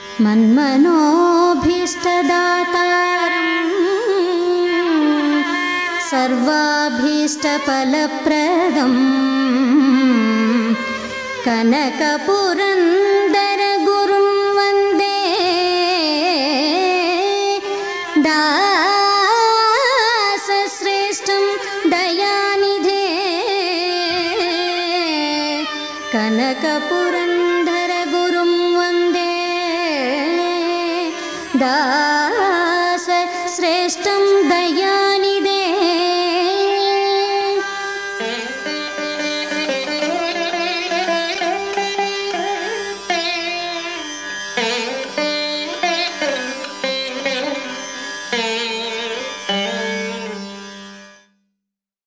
मन्मनोऽभीष्टदातारं सर्वाभीष्टफलप्रदं कनकपुरन्दरगुरुं वन्दे दासश्रेष्ठं दयानिधे कनकपुरन्दरगुरुं वन्दे दासश्रेष्ठं